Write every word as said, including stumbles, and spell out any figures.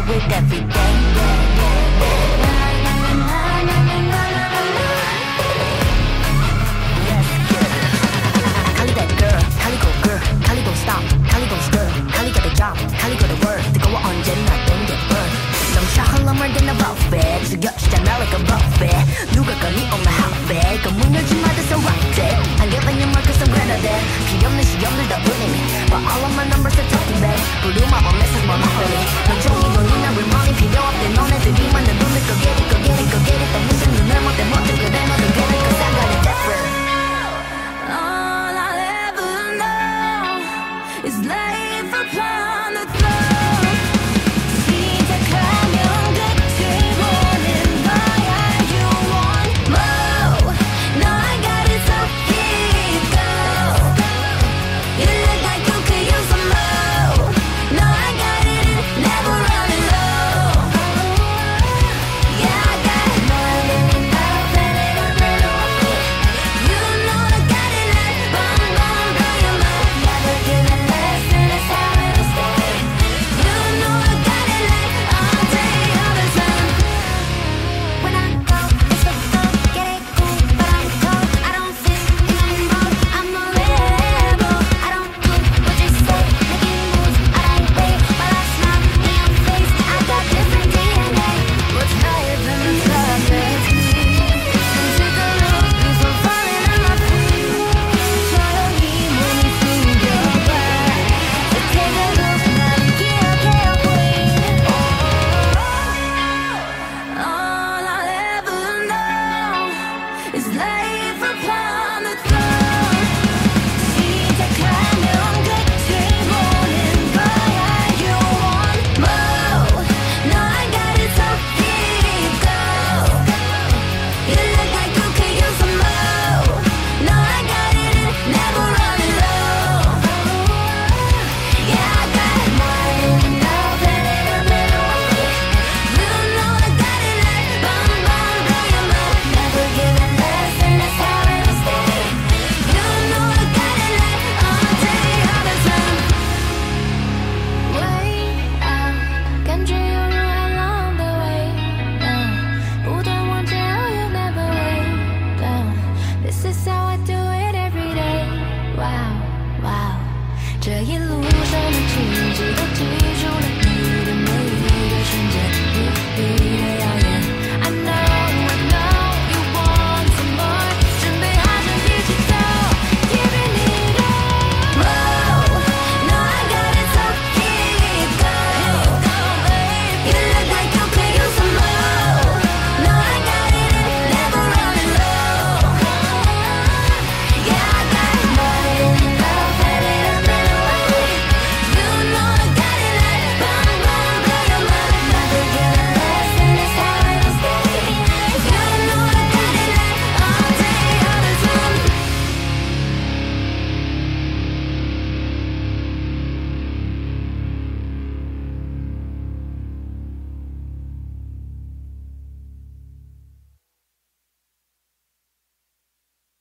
it every day. Stop, Kali gon' stir, Kali got the job, Kali got the word. 뜨거워 언제나 don't get burned. 넘쳐 흘러 물 than a buffet. 죽여주잖아 like a buffet. 누가 거니 on my hotbed. 그 문 열지 마 that's a rock day. I'm giving you more cause I'm greater than. 필요 없는 시험들 다 putting me. But all of my numbers are talking back. 부르마 my message more holy. 넌 종이 돌리나 remoney 필요 없대. 너네들이만 내 눈을 go get it, go get it, go get it. 또 무슨 눈을 못대 못해 그래 너도 get it cause I got it different. It's life upon the throne. 시작하면 끝을 보는 거야. You want more? No, I got it, so here you go. You look like you could use some more. No, I got it, and never running low. Yeah, I got more than enough, and it don't run away. You know I got it like boom, boom, blow your mind. Never giving.这一路上的奇迹都记住了你的每一个瞬间。